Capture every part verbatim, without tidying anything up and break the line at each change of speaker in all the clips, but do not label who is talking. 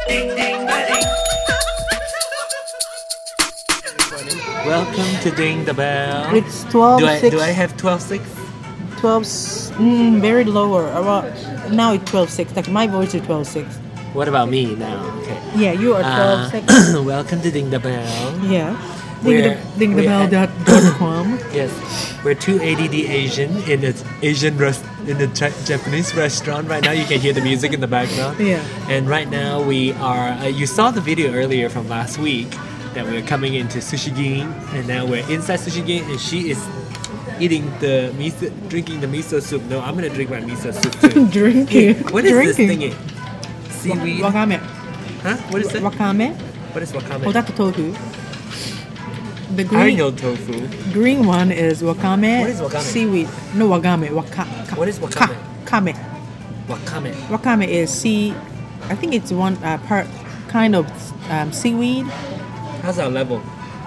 Welcome to Ding the Bell.
It's twelve
Do I
six.
do I have twelve six?
twelve, mm, very lower. About now it's twelve six. Like my voice is twelve six.
What about me now? Okay.
Yeah, you are twelve
Uh,
six.
welcome to Ding the Bell.
Yeah.
We're-
Ding the
we're
bell
at-
dot com.
Yes, we're two A D D Asian in the Asian rest in the Ja- Japanese restaurant right now. You can hear the music in the background.
Yeah.
And right now we are. Uh, you saw the video earlier from last week that we're coming into Sushi Ging, and now we're inside Sushi Ging, and she is eating the miso, drinking the miso soup. No, I'm gonna drink my miso soup too.
Drinking.
Hey, what is
Drinking.
this thingy? Seaweed?
Wakame.
Huh? What is it?
Wakame.
What is wakame?
Oh, that's tofu. The
I
green,
know tofu.
green one is wakame.
What is wakame?
Seaweed. No, wakame. Waka, ka,
What is wakame?
Ka, kame.
Wakame.
Wakame is sea. I think it's one uh, part kind of um, seaweed.
How's our level?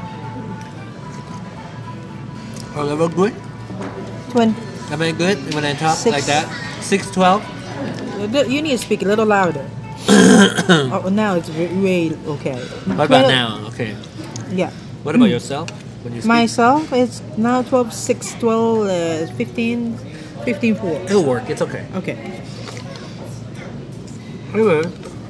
Our level good?
Twen-
Am I good when I talk
Six.
like that? six twelve?
You need to speak a little louder. Oh, now it's re- way okay.
What about now? Okay.
Yeah.
What about yourself? When you speak?
Myself, it's now twelve six, twelve, uh, fifteen, fifteen four.
It'll work. It's okay.
Okay.
Anyway,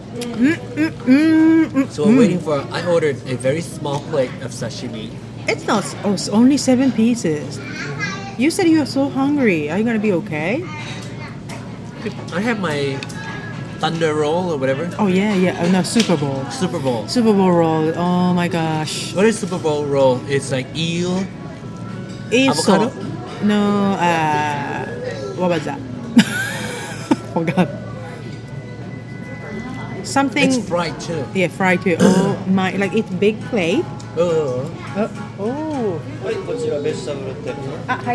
Mm,
so we're waiting for. I ordered a very small plate of sashimi.
It's not. Oh, it's only seven pieces. You said you were so hungry. Are you gonna be okay?
I have my thunder roll or whatever.
Oh yeah, yeah. Oh, no, Super Bowl.
Super Bowl.
Super Bowl roll. Oh my gosh.
What is Super Bowl roll? It's like eel.
It's
Avocado?
so- No. Uh, what was that? Forgot. Something.
It's fried too.
Yeah, fried too. Oh my! Like it's big plate.
Oh.
Uh, oh.
はい、こちらベジタブルって。
Ah, hi.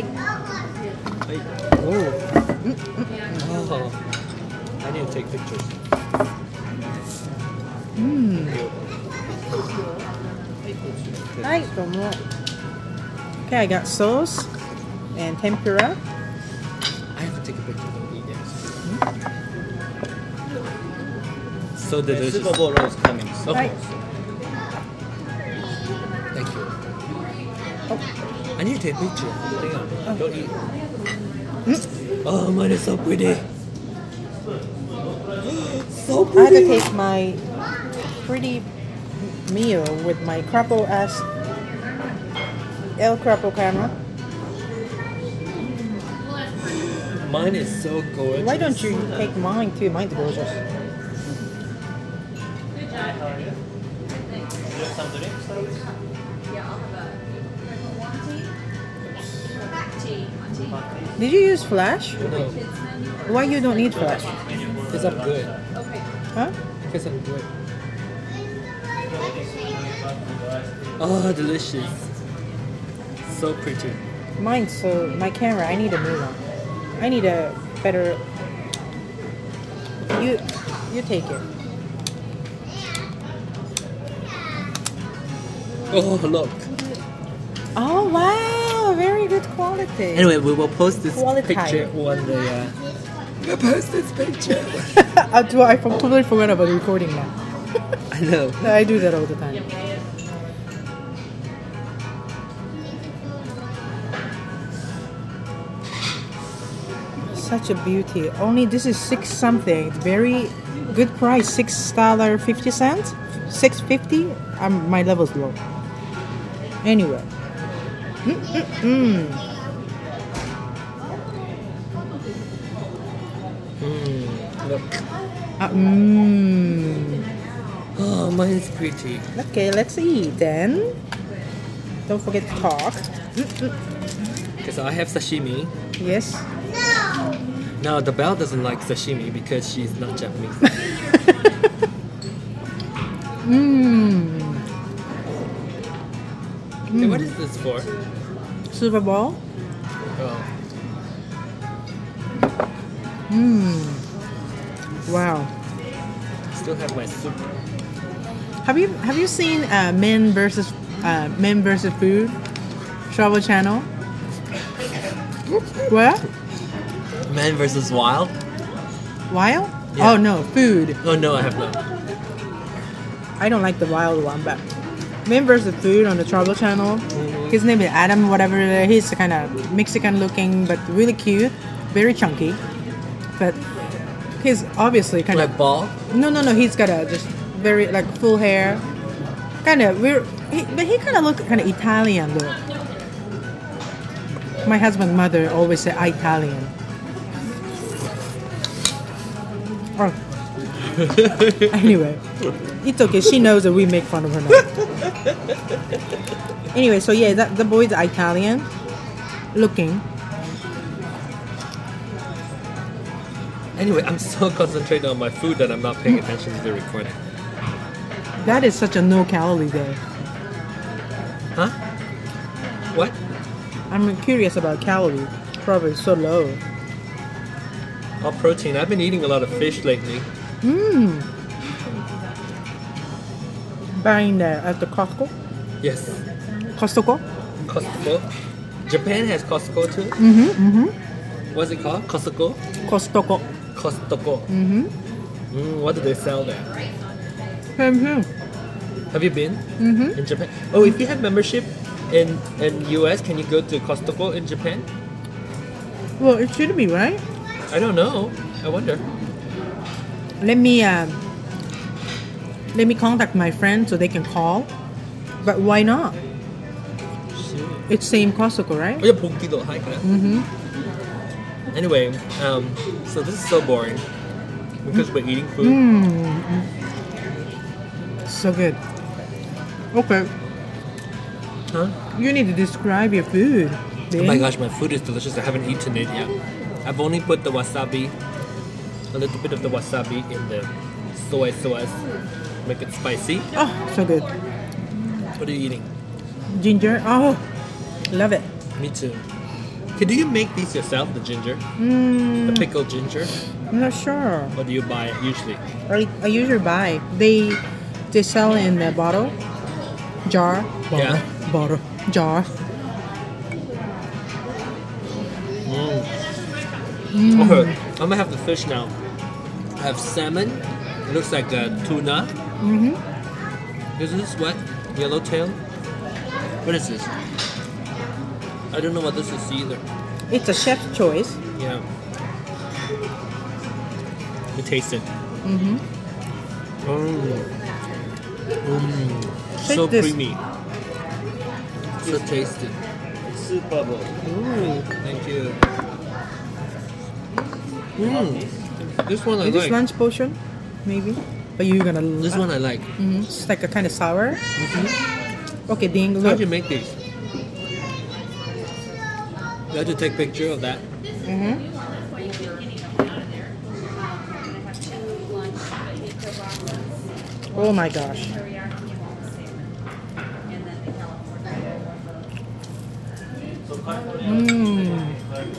Oh. Oh. I need to take pictures.
Hi, domo. Okay, I got sauce and tempura.
I have to take a picture of the eatings. So
ス
delicious.
ーパーボール is coming.
Hi.
Thank you. I need to take a picture. Hang on. Don't eat. Oh, mine is so pretty. So
I had to
pretty.
take my pretty meal with my crapple ass El Crapple camera.
Mine is so gorgeous.
Why don't you take mine too? Mine's gorgeous. Did you use flash?
No,
Why you don't need flash?
because I'm good.
Huh?
Because I'm good. Oh, delicious. So pretty.
Mine, so my camera, I need a new one. I need a better. You, you take it.
Oh, look.
Oh wow, very good quality.
Anyway, we will post this
Quality.
picture on the. Uh, we'll post this picture.
I, do- I totally forgot about recording now.
I know.
I do that all the time. Such a beauty. Only this is six something. Very good price. Six dollar fifty cents. Six fifty. Um, my level's low. Anyway. Mm-mm-mm.
Look.
Uh, mm.
Oh, mine's pretty.
Okay, let's eat then. Don't forget to talk.
Because I have sashimi.
Yes.
Now, the Belle doesn't like sashimi because she's not Japanese.
Mmm.
Hey, what is this for?
Super Bowl.
Oh.
Mmm. Wow.
Still have my soup.
Have you have you seen uh, Men versus uh, Men versus Food? Travel Channel. What?
Man versus Wild?
Wild?
Yeah.
Oh no, food.
Oh no, I have not.
I don't like the wild one, but Men versus. Food on the Travel Channel.
Mm-hmm.
His name is Adam, whatever. He's kind of Mexican looking, but really cute, very chunky. But he's obviously kind of
Like ball?
no, no, no. He's got a just very like full hair, kind of weird. He, but he kind of look kind of Italian though. My husband's mother always say Italian. Oh. Anyway, it's okay. She knows that we make fun of her now. Anyway, so yeah, that, the boy's Italian looking.
Anyway, I'm so concentrated on my food that I'm not paying attention to the recording.
That is such a no calorie day.
Huh? What?
I'm curious about calorie. Probably so low.
All protein. I've been eating a lot of fish lately.
Mmm. Buying that at the Costco.
Yes.
Costco.
Costco. Japan has Costco too?
Mm-hmm. Mm-hmm.
What's it called? Costco?
Costco.
Costco.
Mm-hmm.
Mm, what do they sell there?
Same here.
Have you been
Mm-hmm.
in Japan? Oh, if you have membership in in U S, can you go to Costco in Japan?
Well, it should be right.
I don't know. I wonder.
Let me um, let me contact my friend so they can call. But why not? It's same Costco, right?
Oh, yeah, 봉기도 high.
Mm-hmm.
Anyway, um, so this is so boring because we're eating food.
Mm. So good. Okay.
Huh?
You need to describe your food.
Oh my gosh, my food is delicious. I haven't eaten it yet. I've only put the wasabi, a little bit of the wasabi in the soy sauce, make it spicy.
Oh, so good.
What are you eating?
Ginger. Oh, love it.
Me too. Okay, do you make these yourself, the ginger?
Mm,
The pickled ginger?
I'm not sure.
Or do you buy it usually?
I, I usually buy. They they sell in a bottle, jar, bottle,
Yeah.
bottle, jar.
Okay, I'm gonna have the fish now. I have salmon. It looks like a tuna.
Mm-hmm.
Is this what? Yellowtail? What is this? I don't know what this is either.
It's a chef's choice.
Yeah. You taste it.
Mm-hmm.
Mm. Mm.
Take
So
this.
creamy. So tasty.
Super Bowl.
Ooh, thank you. Mm. This one I
Is this
like.
lunch potion? Maybe. But you're gonna.
This one I like.
Mm-hmm. It's like a kind of sour. Okay, Ding.
How'd
Look.
you make these? You had to take a picture of that.
Mm-hmm. Oh my gosh. Mmm.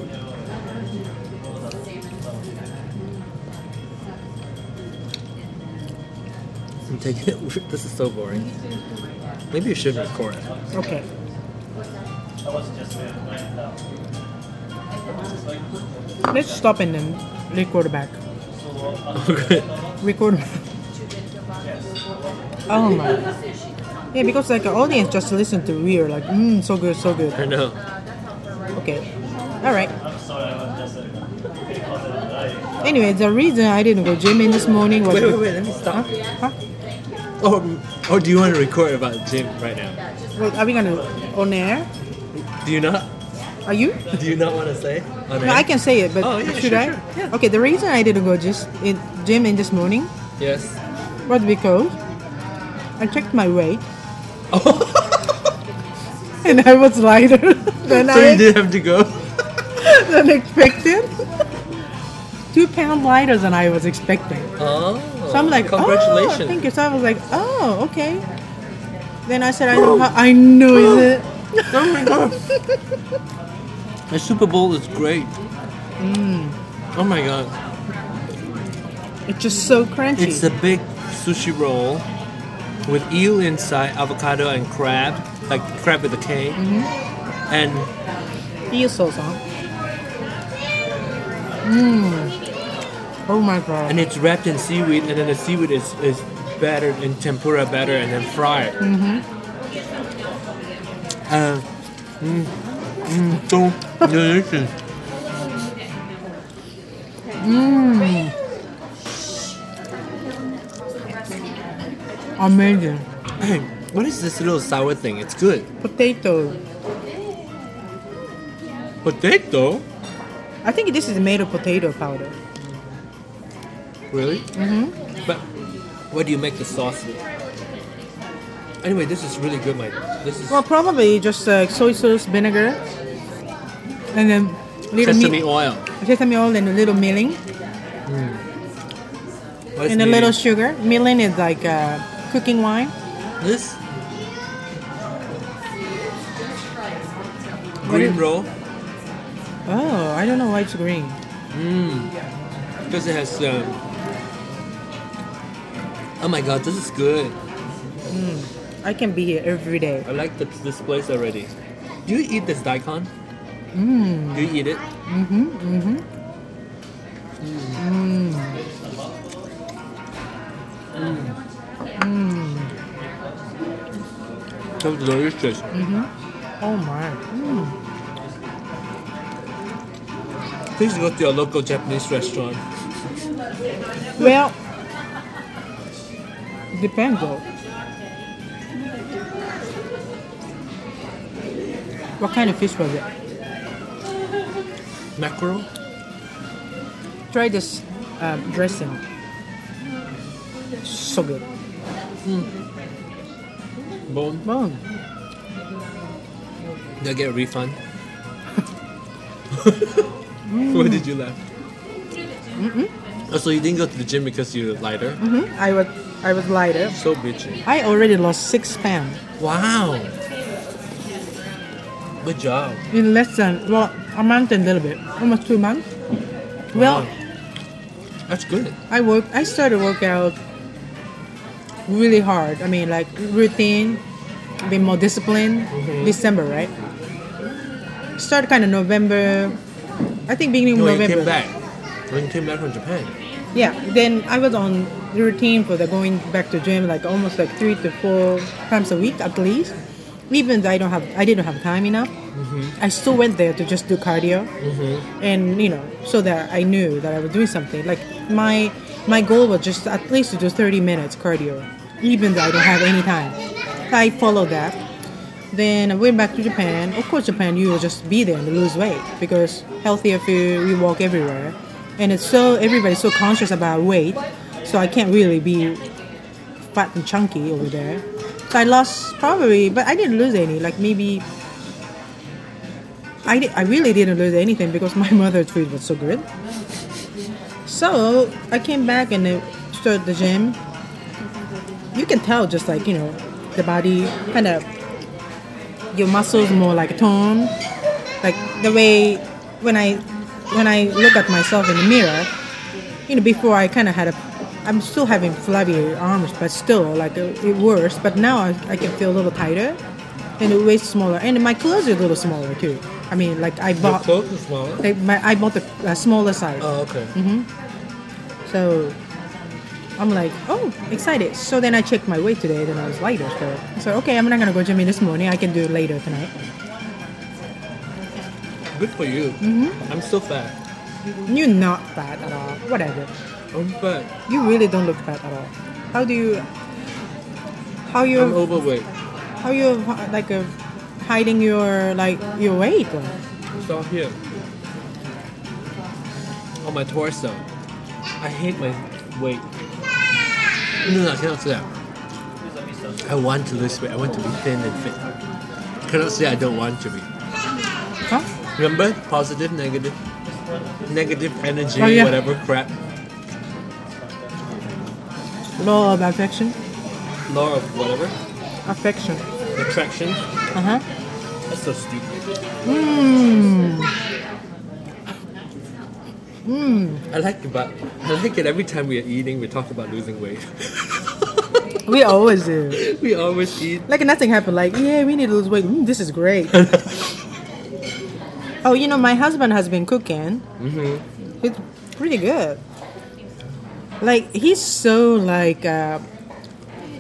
I'm taking it. This is so boring. Maybe you shouldn't record.
Okay. Let's stop and then record back.
Okay.
Record. Oh my. Yeah, because like the audience just listen to we're like, mmm, so good, so good.
I know.
Okay. All right. Anyway, the reason I didn't go gymming this morning was.
Wait, wait, wait. Let me stop.
Huh?
Or, or do you want to record about the gym right now?
Well, are we gonna on air?
Do you not?
Are you?
Do you not want to say? On
No,
air?
I can say it, but
Oh, yeah,
should
sure,
I?
sure. Yeah.
Okay, the reason I didn't go just in gym in this morning
Yes.
was because I checked my weight
Oh.
and I was lighter than
So
I
you did have to go.
than expected. Two pounds lighter than I was expecting.
Oh.
So I'm like,
congratulations.
oh, thank you. So I was like, oh, okay. Then I said, I know how, I know it.
Oh my god. The Super Bowl is great.
Mm.
Oh my god.
It's just so crunchy.
It's a big sushi roll with eel inside, avocado and crab, like crab with a K.
Mm-hmm.
And
eel sauce, huh? Mmm. Oh my god.
and it's wrapped in seaweed, and then the seaweed is, is batter in tempura batter and then fry it. Mm-hmm. Uh, mm, mm, so delicious.
Mmm. Amazing.
Hey, what is this little sour thing? It's good.
Potato.
Potato?
I think this is made of potato powder.
Really? Mm-hmm. But what do you make the sauce with? Anyway, this is really good, Mike. This is
Well, probably just uh, soy sauce, vinegar, and then little
sesame
mi-
oil.
sesame oil and a little milling,
What is
and a
meaty?
little sugar. Milling is like uh, cooking wine.
This
What
green
is-
roll
Oh, I don't know why it's green.
because it has. Um, oh my god, this is good.
I can be here every day.
I like the, this place already. Do you eat this daikon? Mm. Do you eat it?
Mm-hmm. Mm-hmm.
So delicious.
Oh my. Mm.
Please go to your local Japanese restaurant.
Well, depends though. What kind of fish was it?
Mackerel?
Try this uh, dressing. So good.
Bone?
Wow.
Did I get a refund? Why did you laugh? Oh, so you didn't go to the gym because you're lighter?
hmm I was I was lighter.
So bitchy.
I already lost six pounds
Wow. Good job.
in less than well a month and a little bit, almost two months. Well,
Wow. That's good.
I work. I started workout really hard. I mean, like routine, be more disciplined. December, right? Started kind of November. I think beginning of
No, you
November.
came back. When you came back from Japan.
Yeah. Then I was on the routine for the going back to gym, like almost like three to four times a week at least. Even though I don't have, I didn't have time enough. I still went there to just do cardio, and you know, so that I knew that I was doing something. Like my my goal was just at least to do thirty minutes cardio, even though I don't have any time. I followed that. Then I went back to Japan. Of course, Japan, you will just be there and lose weight because healthier food. We walk everywhere, and it's so everybody's so conscious about weight. So I can't really be fat and chunky over there. So I lost probably, but I didn't lose any. Like maybe I, di- I really didn't lose anything because my mother's food was so good. So I came back and I started the gym. You can tell just like, you know, the body kind of, your muscles more like toned. Like the way when I when I look at myself in the mirror, you know, before I kind of had a, I'm still having flabby arms, but still like it, it worse. But now I, I can feel a little tighter and the waist smaller. And my clothes are a little smaller too. I mean, like I
Your
bought,
clothes is smaller?
like my, I bought the uh, smaller size.
Oh, okay.
So I'm like, oh, excited. So then I checked my weight today, then I was lighter. So I said, okay, I'm not gonna go gym this morning. I can do it later tonight.
Good for you. I'm so fat.
You're not fat at all. Whatever.
I'm fat.
You really don't look fat at all. How do you? How you?
I'm overweight.
How you like uh, hiding your like your weight?
It's all here. On my torso. I hate my weight. No, no, I cannot say that. I want to lose weight. I want to be thin and fit. I cannot say I don't want to be.
Huh?
Remember? Positive, negative. Negative energy,
Oh, yeah.
whatever crap.
Law of affection.
Law of whatever.
Affection.
Attraction.
Uh huh.
That's so stupid.
Mmm.
I like it, but I like it every time we are eating, we talk about losing weight.
We always do.
We always eat.
Like nothing happened. Like, yeah, we need to lose weight. Mm, this is great. Oh, you know, my husband has been cooking. Mm-hmm. It's pretty good. Like he's so like uh,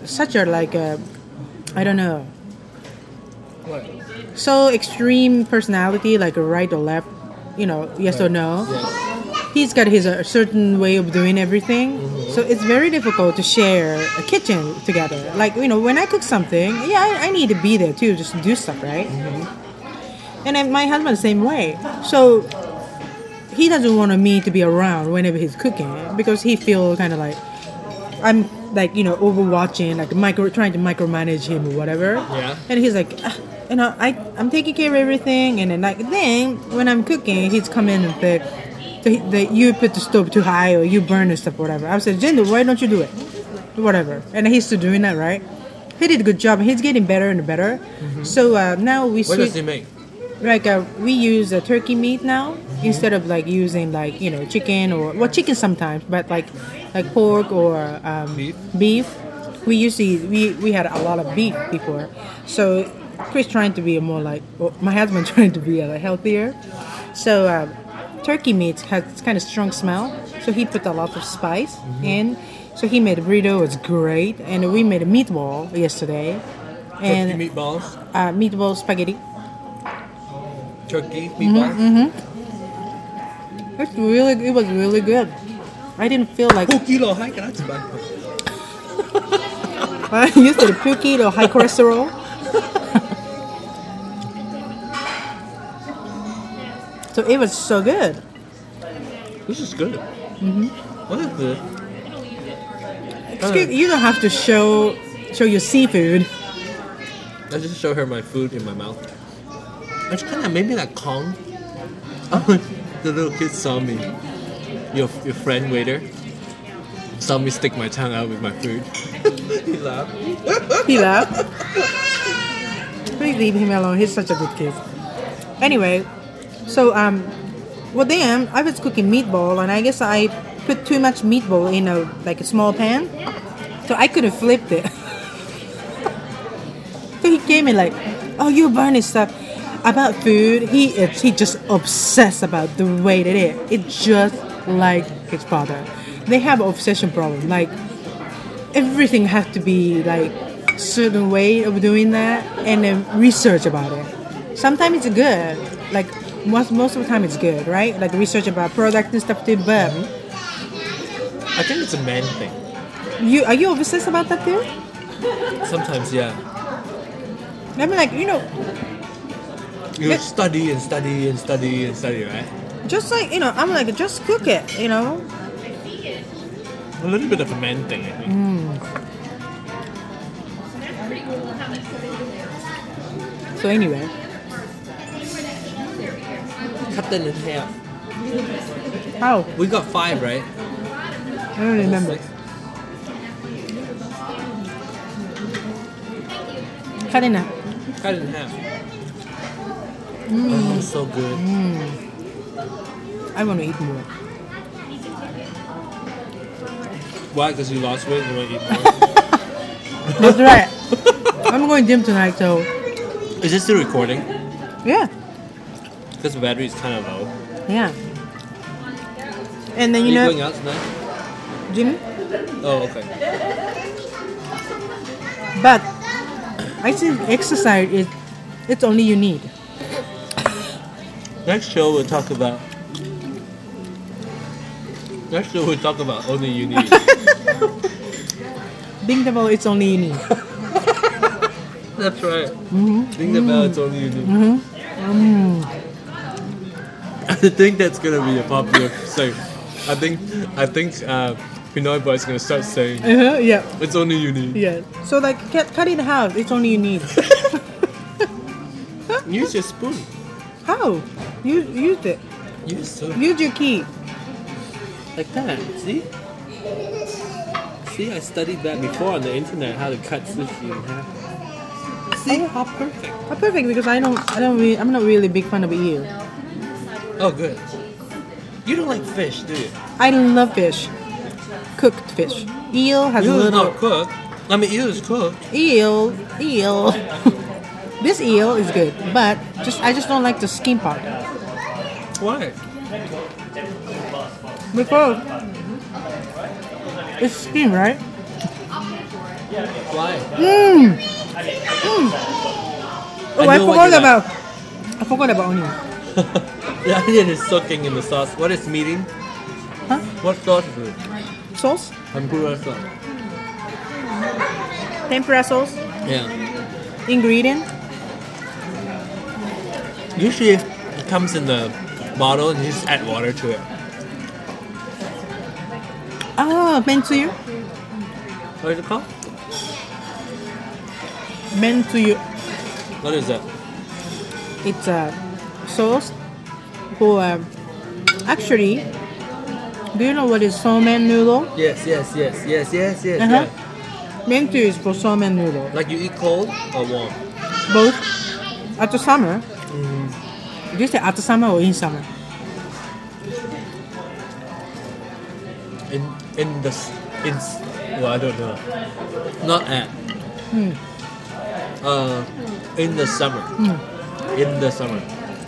such a like a, I don't know,
What?
so extreme personality, like a right or left, you know, yes or no.
Yes.
He's got his a certain way of doing everything, so it's very difficult to share a kitchen together. Like, you know, when I cook something, yeah, I, I need to be there too, just to do stuff, right? And then my husband the same way. So he doesn't want me to be around whenever he's cooking because he feels kind of like I'm like, you know, overwatching, like micro trying to micromanage him or whatever.
Yeah.
And he's like, ah, you know, I I'm taking care of everything, and then like then when I'm cooking, he's come in and say, the, the, you put the stove too high or you burn the stuff, whatever. I said, Jinder, why don't you do it? Whatever. And he's still doing that, right? He did a good job. He's getting better and better. Mm-hmm. So uh, now we
What
switch.
does he make?
Like uh, we use uh, turkey meat now mm-hmm. instead of like using like, you know, chicken or well chicken sometimes, but like like pork or um,
Beef?
beef. We usually we, we had a lot of beef before. So Chris trying to be a more like well, my husband trying to be a uh, healthier. So uh, turkey meat has kind of strong smell. So he put a lot of spice mm-hmm. in. So he made a burrito. It was great, and we made a meatball yesterday. And
Turkey meatballs?
Uh, meatball spaghetti.
Turkey meatballs?
Mm-hmm, mm-hmm. It's really, it was really good. I didn't feel like.
Oh, kilo high ka na tobacco.
I used to the pookie, the high cholesterol. So it was so good.
This is good.
Mm-hmm.
What is this?
Excuse, you don't have to show show your seafood.
I just show her my food in my mouth. It's kind of maybe like Kong. The little kid saw me. Your your friend waiter saw me stick my tongue out with my food. He laughed.
He laughed. Please leave him alone. He's such a good kid. Anyway, so um, well then I was cooking meatball, and I guess I put too much meatball in a like a small pan, so I couldn't flip it. So he came in like, "Oh, you burning stuff." About food, he is he just obsessed about the way that it is. It's just like his father. They have an obsession problem. Like everything has to be like certain way of doing that, and then research about it. Sometimes it's good. Like most most of the time it's good, right? Like research about product and stuff too. But
I think it's a man thing.
you are you obsessed about that too?
Sometimes, yeah.
I mean, like you know.
You
It-
study and study and study and study, right?
Just like, you know, I'm like, just cook it, you know?
A little bit of a man thing, I think.
Mm. So anyway,
Cut them in half.
how?
We got five, right?
I don't remember. Cut it now.
Cut it in half. Oh, so good.
I want to eat more.
Why? Because you lost weight and you want to eat more?
That's right. I'm going gym tonight, so
Is this still recording?
yeah,
Because the battery is kind of low.
yeah. And then
Are
you
you
know,
going out tonight?
Jimmy.
Oh, okay.
But I think exercise is it's only you need.
Next show we'll talk about. Next show we'll talk about only you need.
Ding the bell, it's only you need.
That's right.
Mm-hmm.
Ring the bell, it's only you need.
Mm-hmm.
I think that's gonna be a popular saying. I think I think uh, Pinoy Boy is gonna start saying
Uh-huh, yeah,
it's only you need.
yeah. So like, cut, cut it in half. It's only you need.
Use your spoon.
How? You use it.
Use so
Use your key.
like that. See? See, I studied that before on the internet how to cut sushi in half. See how perfect.
Oh, perfect because I don't, I don't really, I'm not really a big fan of eel.
Oh, good. You don't like fish, do you?
I love fish, cooked fish. Eel has
Eel
a
is
little
not cooked. I mean, eel is cooked.
eel, eel. This eel is good, but just I just don't like the skin part.
Why?
Because it's skin, right?
Why?
Mmm. Mm. Oh, I,
I know what
forgot
you like.
about. I forgot about onion.
The onion is soaking in the sauce. What is meeting?
Huh?
What sauce is it?
Sauce?
Tempura sauce.
Tempura sauce?
Yeah.
Ingredient?
Usually it comes in the bottle and you just add water to it.
Ah, mentuyu.
What is it called?
Mentuyu.
What is that?
It's a sauce for um, actually. Do you know what is somen noodle?
Yes, yes, yes, yes, yes, yes.
Uh-huh.
Yeah.
Mentu is for somen noodle.
Like you eat cold or warm?
Both. At the summer. Do you say at the summer or in summer?
In in the s- in s- well I don't know. Not at. Uh, in the summer. In the summer.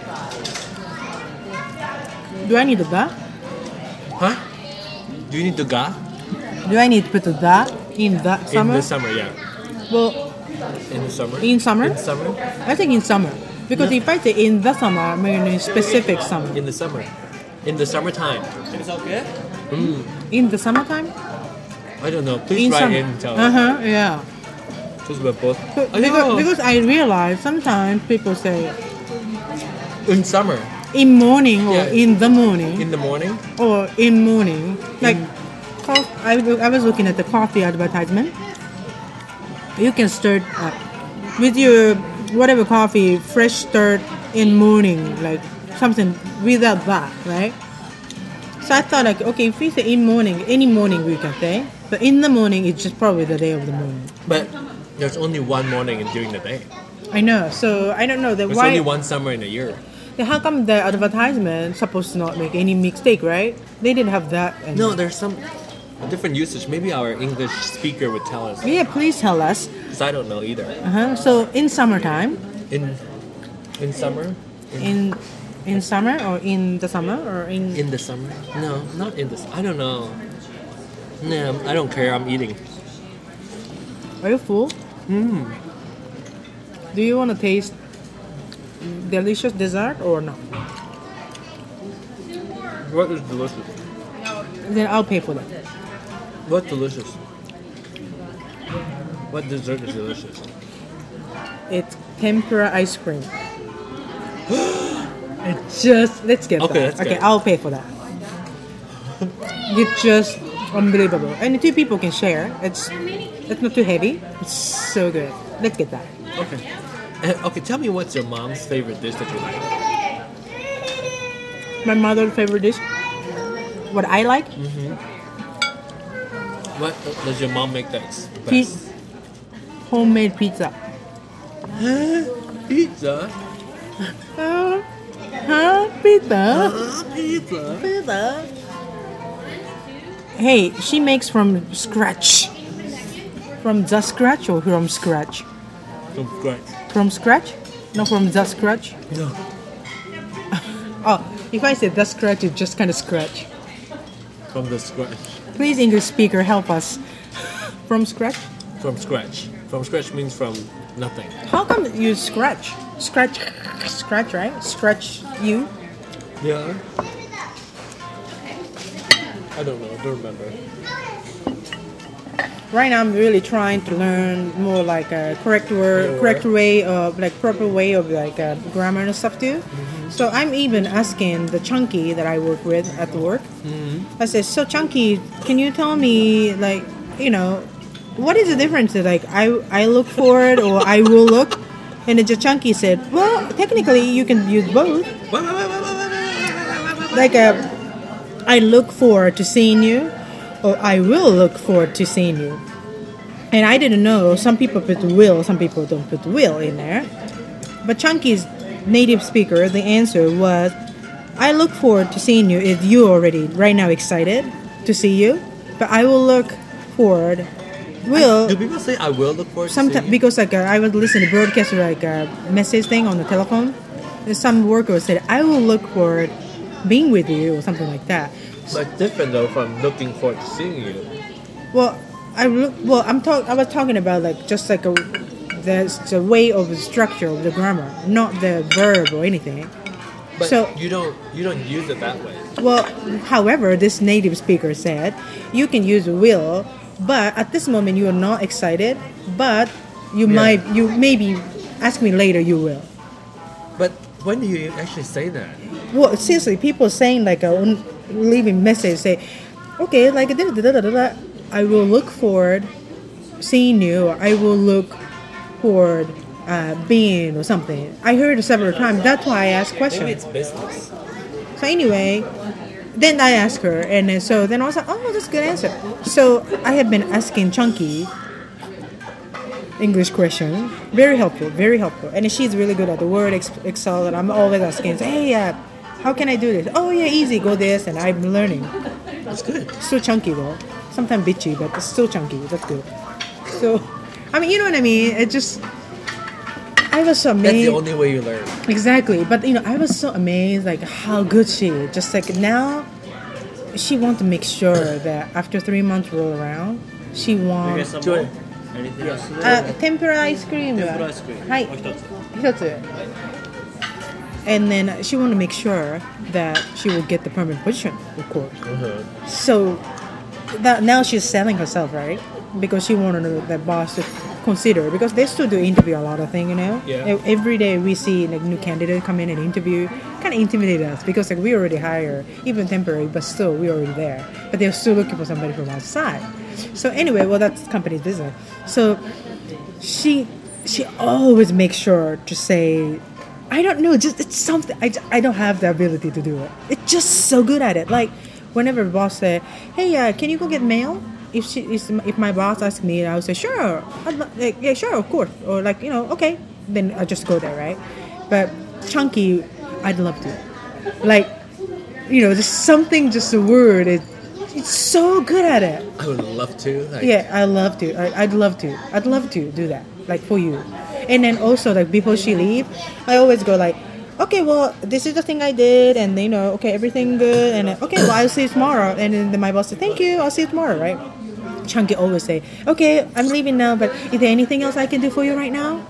Do I need the da?
Huh? Do you need to ga?
Do I need to put the da in the summer?
In the summer, yeah.
Well,
In the summer.
in summer?
In summer.
I think in summer. Because if I say in the summer, I mean in specific summer.
In the summer. In the summertime.
It's okay?
Mm.
In the summertime?
I don't know. Please
In
write
summer.
in and tell
Uh
us.
huh. Yeah.
Because we're both.
But
I
because,
know.
because I realize sometimes people say
In summer.
in morning or
Yeah.
in the morning
In the morning.
or in morning. Like, co- I, I was looking at the coffee advertisement. You can start uh, with your whatever coffee, fresh start in morning, like something without that, right? So I thought like, okay, if we say in morning, any morning we can say, but in the morning it's just probably the day of the morning.
But there's only one morning and during the day.
I know. So I don't know that
There's
why.
only one summer in a year.
Then how come the advertisement supposed to not make any mistake, right? They didn't have that. And
No, there's some different usage. Maybe our English speaker would tell us.
Yeah, please tell us.
Because I don't know either.
Uh-huh. So in summertime,
In in summer?
in in summer or in the summer or in,
In the summer? No, not in the. I don't know. No, I don't care. I'm eating.
are you full?
Mm.
Do you want to taste delicious dessert or no?
What is delicious?
Then I'll pay for that.
What's delicious? What dessert is delicious?
It's tempura ice cream. It's just let's get
Okay,
that.
let's
okay,
get it.
I'll pay for that. It's just unbelievable, and two people can share. It's it's not too heavy. It's so good. Let's get that.
Okay. Uh, okay, tell me what's your mom's favorite dish that you like?
My mother's favorite dish. What I like?
What does your mom make that's
Pi-
best?
homemade pizza.
Pizza?
Uh, huh? Pizza?
Uh, pizza?
Pizza? Hey, she makes from scratch. From the scratch or from scratch?
From scratch.
From scratch? No, from the scratch?
No.
Oh, if I say the scratch, it's just kind of scratch.
From the scratch.
Please, English speaker, help us. From scratch?
From scratch. From scratch means from nothing.
How come you scratch? Scratch, scratch, right? Scratch you?
Yeah. I don't know. I don't remember.
Right now, I'm really trying to learn more like a correct word,
Yeah,
correct
right.
way of like proper way of like uh, grammar and stuff too. So I'm even asking the Chunky that I work with at the work. I said, "So Chunky, can you tell me like you know what is the difference? Like I I look for it or I will look?" And then the Chunky said, "Well, technically you can use both.
Wait, wait, wait, wait, wait, wait, wait, wait, wait, wait.
Like uh, I look forward to seeing you, or I will look forward to seeing you." And I didn't know, some people put will, some people don't put will in there. But Chunky's native speaker, the answer was, I look forward to seeing you if you already right now excited to see you. But I will look forward, will,
Do people say I will look forward to
sometimes,
seeing you?
because like uh, I was listening to broadcast like a message thing on the telephone. And some worker said, I will look forward being with you or something like that.
But different though from looking forward to seeing you.
Well, I look well. I'm talk. I was talking about like just like a the the way of the structure of the grammar, not the verb or anything.
But
So-
you don't you don't use it that way.
Well, however, this native speaker said you can use will, but at this moment you are not excited. But you
Yeah.
might you maybe ask me later. You will.
But when do you actually say that?
Well, seriously, people saying like a leaving message say, okay, like da, da, da, da, da, da, I will look forward seeing you. Or I will look forward uh, being or something. I heard it several times. That's why I asked
Maybe
questions.
it's business.
So anyway, then I asked her, and then, so then I was like, oh, that's a good answer. So I have been asking Chunky English question. Very helpful, very helpful. And she's really good at the word ex- Excel, and I'm always asking, hey, uh, how can I do this? Oh, yeah, easy, go this, and I'm learning.
That's good.
Still chunky, though. Sometimes bitchy, but it's still chunky. That's good. So, I mean, you know what I mean? It just... I was so
That's
amazed.
the only way you learn.
Exactly, but you know, I was so amazed, like how good she is. Just like now, she wants to make sure that after three months roll around, she
You get
wants
some
Joy.
more? Anything else today?
uh, tempura ice cream.
天ぷらアイスクリーム。
はい
もう一つ。
一つ. And then she want to make sure that she will get the permanent position, of course.
Uh-huh.
So that now she's selling herself, right? Because she wanted the boss to consider, because they still do interview a lot of things, you know.
Yeah.
E- Every day we see like new candidate come in and interview, kind of intimidate us because like we already hire, even temporary, but still we already there. But they're still looking for somebody from outside. So anyway, well that's company's business. So she she always makes sure to say, I don't know, just it's something. I, I don't have the ability to do it. It's just so good at it. Like whenever the boss say, hey, uh, can you go get mail? If she is, if my boss asks me, I would say sure. I'd lo- like, yeah, sure, of course. Or like you know, okay. Then I just go there, right? But Chunky, I'd love to. Like, you know, just something, just a word. It, it's so good at it.
I would love to. Like,
Yeah, I love to. I, I'd love to. I'd love to do that, like for you. And then also, like before she leave, I always go like, okay, well, this is the thing I did, and you know, okay, everything good, and then, okay, well, I'll see you tomorrow. And then my boss said, thank you, I'll see you tomorrow, right? Chunky always say, okay, I'm leaving now, but is there anything else I can do for you right now?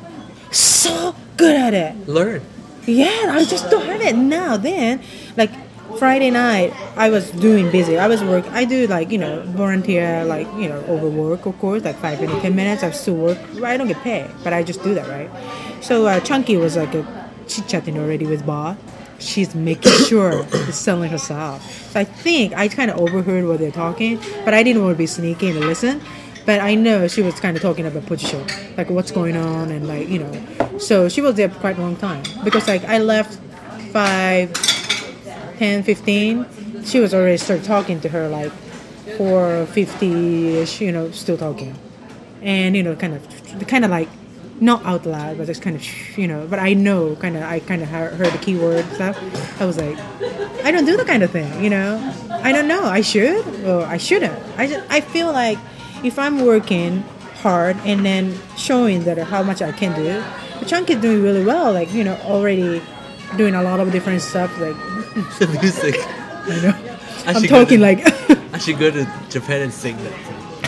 So good at it.
Learn.
Yeah, I just don't have it now. Then, like Friday night, I was doing busy. I was work. I do like you know volunteer, like you know overwork, of course, like five minutes, ten minutes. I still work. I don't get paid, but I just do that, right? So uh, Chunky was like a chit chatting already with boss. She's making sure she's selling herself. So I think I kind of overheard what they're talking, but I didn't want to be sneaky and listen. But I know she was kind of talking about position, like what's going on, and like you know. So she was there for quite a long time because like I left five, ten, fifteen. She was already started talking to her like four fifty-ish, you know, still talking, and you know, kind of, kind of like. Not out loud, but just kind of, you know. But I know, kind of, I kind of heard the keyword stuff. I was like, I don't do the kind of thing, you know. I don't know. I should, or I shouldn't. I just, I feel like if I'm working hard and then showing that how much I can do, the Chunk is doing really well. Like you know, already doing a lot of different stuff. Like
The music.
I know,
I
I'm
should go
talking
to-
like.
I should go to Japan and sing that.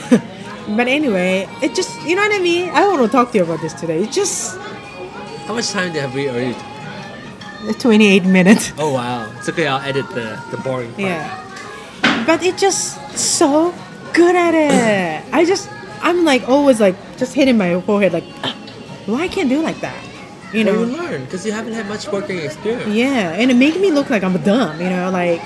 But anyway, it just, you know what I mean. I want to talk to you about this today. It just
How much time have we already?
twenty-eight minutes.
Oh wow. It's okay. I'll edit the the boring part.
Yeah. But it just so good at it. I just I'm like always like just hitting my forehead like why I can't do like that? You
Well,
know?
you learn because you haven't had much working experience.
Yeah, and it made me look like I'm dumb, you know, like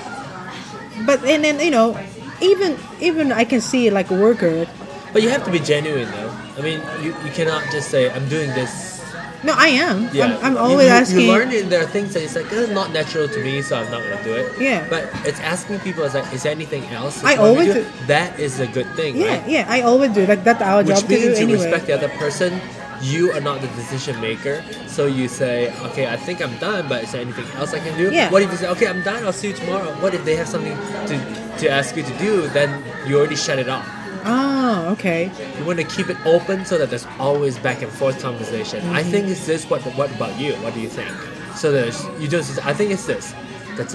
but and then, you know, even even I can see like a worker.
But you have to be genuine though. I mean, you, you cannot just say I'm doing this.
No, I am.
Yeah.
I'm, I'm
You-
always
you,
asking.
You learn it. There are things that it's like this is not natural to me, so I'm not gonna do it.
Yeah.
But it's asking people. It's like, is there anything else?
I
you want me
always
to
do-
That is a good thing.
Yeah,
Right?
yeah, I always do. Like that's our
Which
job to do
means you
anyway.
respect the other person. You are not the decision maker, so you say, okay, I think I'm done, but is there anything else I can do?
Yeah.
What if you say, okay, I'm done, I'll see you tomorrow? What if they have something to, to ask you to do, then you already shut it off.
Oh, okay.
You want to keep it open so that there's always back and forth conversation. I
Mm-hmm.
think it's this, what what about you? What do you think? So there's, you just, I think it's this. That's it.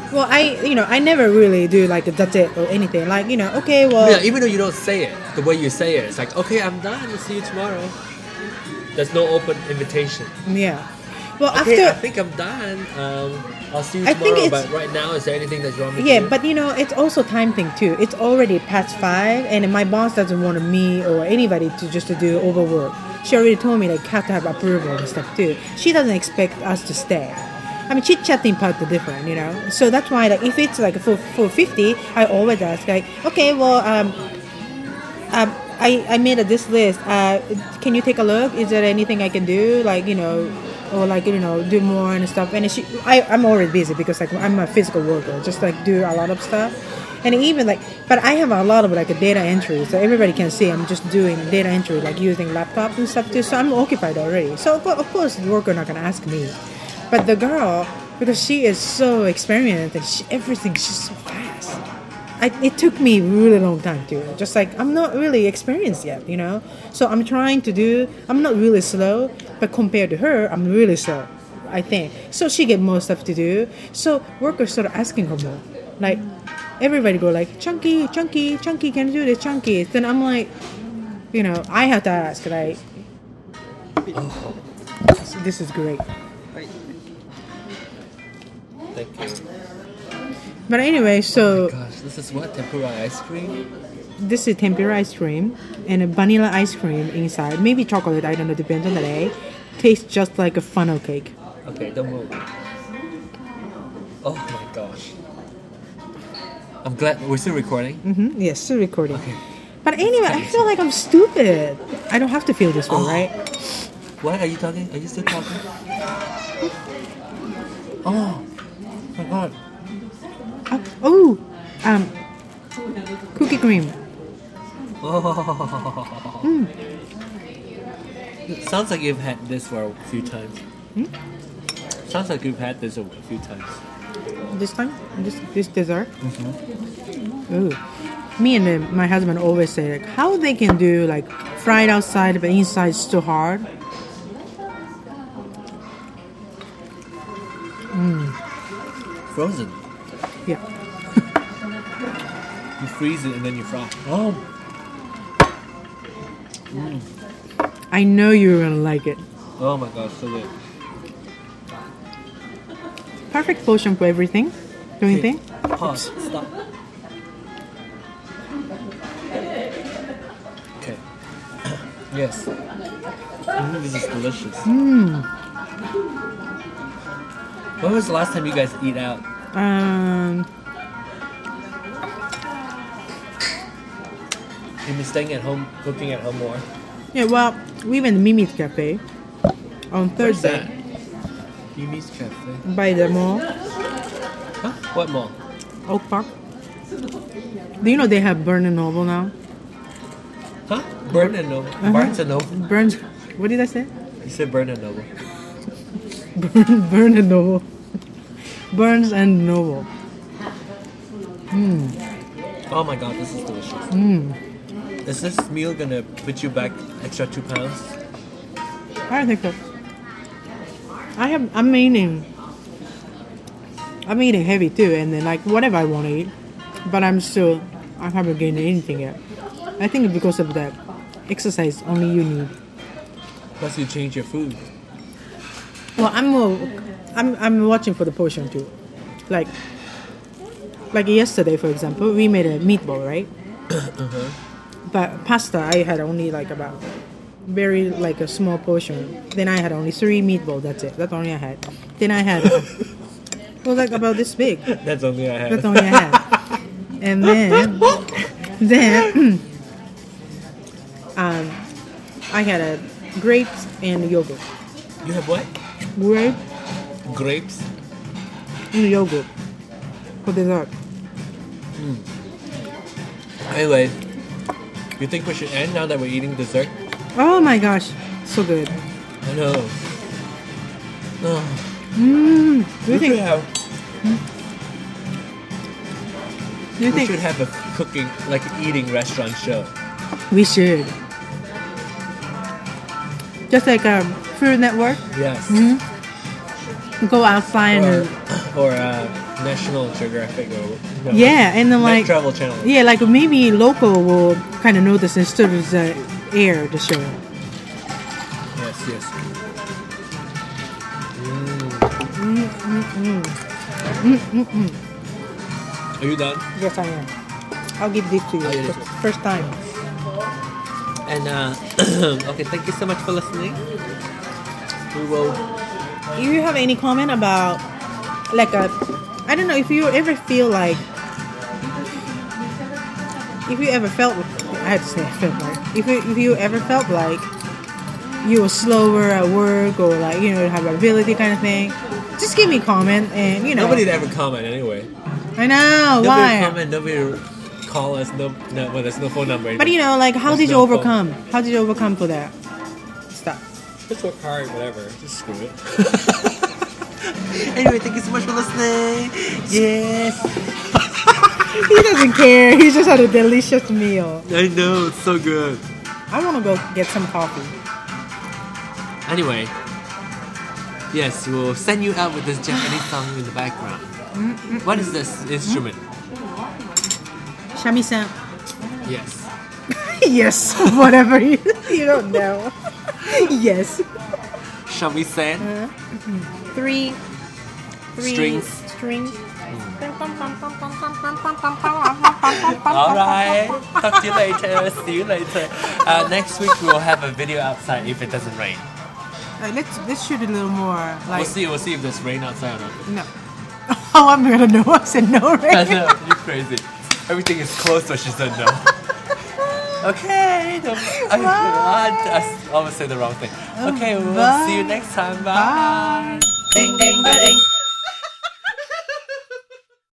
Well, I, you know, I never really do like a that's it or anything. Like, you know, okay, well,
Yeah, even though you don't say it, the way you say it, it's like, okay, I'm done. I'll see you tomorrow. There's no open invitation.
yeah. Well,
Okay, I
after,
think I'm done. Um, I'll see you
I think
tomorrow.
it's-
But right now, is there anything that you want me to
yeah,
do?
but you know, it's also time thing too. It's already past five, and my boss doesn't want me or anybody to just to do overwork. She already told me like have to have approval and stuff too. She doesn't expect us to stay. I mean, chit chatting part is different, you know. So that's why, like, if it's like for for fifty, I always ask like, okay, well, um, um, I I made a this list. Uh, can you take a look? Is there anything I can do? Like, you know, or like you know, do more and stuff. And she, I I'm already busy because like I'm a physical worker, just like do a lot of stuff. And even like, but I have a lot of like a data entry, so everybody can see I'm just doing data entry, like using laptop and stuff too. So I'm occupied already. So of cour- of course the worker not gonna ask me. But the girl, because she is so experienced and she, everything, she's so fast. I, it took me really long time too. Just like I'm not really experienced yet, you know. So I'm trying to do. I'm not really slow, but compared to her, I'm really slow. I think. So she get more stuff to do. So workers start asking her more. Like everybody go like, Chunky, Chunky, Chunky, can you do this, Chunky? Then I'm like, you know, I have to ask. Like, this is great.
Thank you.
But anyway, so
Gosh, this is what? Tempura ice cream?
this is tempura ice cream and a vanilla ice cream inside. Maybe chocolate, I don't know, depends on the day. Tastes just like a funnel cake.
Okay, don't move. Oh my gosh. I'm glad we're still recording.
Mm-hmm. Yes, still recording.
Okay.
But anyway, I feel like I'm stupid. I don't have to feel this way,
Oh.
right?
What are you talking? Are you still talking? Oh my god.
Uh, oh, um, cookie cream.
Oh.
Mm.
It sounds like you've had this for a few times. Sounds like you've had this a few times.
This time, this this dessert. Ooh. Me and uh, my husband always say like how they can do like fried outside but inside still hard.
Frozen.
Yeah.
You freeze it and then you fry. Oh.
I know you're gonna like it.
Oh my gosh, so good.
Perfect portion for everything. Don't you think?
Pause. Stop. Okay. Yes. Mm, this is delicious.
Mm.
When was the last time you guys eat out?
Um.
You've been staying at home, cooking at home more.
Yeah. Well, we went to Mimi's Cafe on
Where's
Thursday
that? Mimi's Cafe.
by the mall,
Huh? What mall?
Oak Park. Do you know they have Burn and Noble now?
Huh? Burn and Noble. Barnes and Noble.
Burns. What did I say?
You said Burn and Noble.
Burn, Burn and Noble. Burns and Noble.
Oh my god, this is delicious.
Mm.
Is this meal gonna put you back extra two pounds?
I don't think so. I have. I'm eating. I'm eating heavy too, and then like whatever I want to eat, but I'm still. I haven't gained anything yet. I think it's because of that exercise only you need.
Plus you change your food.
Well, I'm more. I'm I'm watching for the portion too, like. Like yesterday, for example, we made a meatball, right? But pasta, I had only like about very like a small portion. Then I had only three meatballs. That's it. That's only I had. Then I had it was like about this big.
That's only I had.
That's only I had. And then then um, I had a grapes and yogurt.
You have what?
Grape
Grapes?
and yogurt for dessert.
Anyway, you think we should end now that we're eating dessert?
Oh my gosh, so good.
I know. Oh,
Mmm. Do
we
you
should
think?
have
Do you
we
think
should have a cooking like eating restaurant show.
we should? Just like um, Food Network,
Yes.
go outside
Or,
and
or uh, National Geographic or no,
Yeah, and then
Net
like
Travel Channel.
yeah, like maybe local will kind of notice instead of the air the show.
Yes, yes. Are you done?
Yes, I am. I'll give this to you.
Oh, yeah,
First-
yeah.
First time.
And uh, okay, thank you so much for listening. We will.
If you have any comment about like a, I don't know if you ever feel like, if you ever felt, I had to say I felt like, if you, if you ever felt like you were slower at work or like, you know, have ability kind of thing, just give me a comment and, you know.
Nobody ever comment anyway.
I know,
Nobody
why?
comment. Nobody call us. No, no. Well, there's no phone number.
But you know, like, how
There's
did you
no phone.
overcome? How did you overcome for that stuff?
Just work hard, whatever. Just screw it. Anyway, thank you so much for listening. Yes.
He doesn't care. He just had a delicious meal.
I know, it's so good.
I want to go get some coffee.
Anyway, yes, we'll send you out with this Japanese song in the background. What is this instrument?
Shamisen.
Yes.
Yes, whatever. You, you don't know. Yes.
Shamisen.
Three. Three
Strings.
Strings.
Alright, talk to you later. See you later. Uh, next week we'll have a video outside if it doesn't rain.
Like, let's let's shoot a little more. Like
We'll see. We'll see if there's rain outside or not.
no. How I'm gonna know? I said no,
I
right?
know, you're crazy. Everything is closed, so she said no. Okay. No, I, I, I always say the wrong thing. Okay, we'll
Bye.
see you next time.
Bye.
Bye. Ding, ding, ba, ding.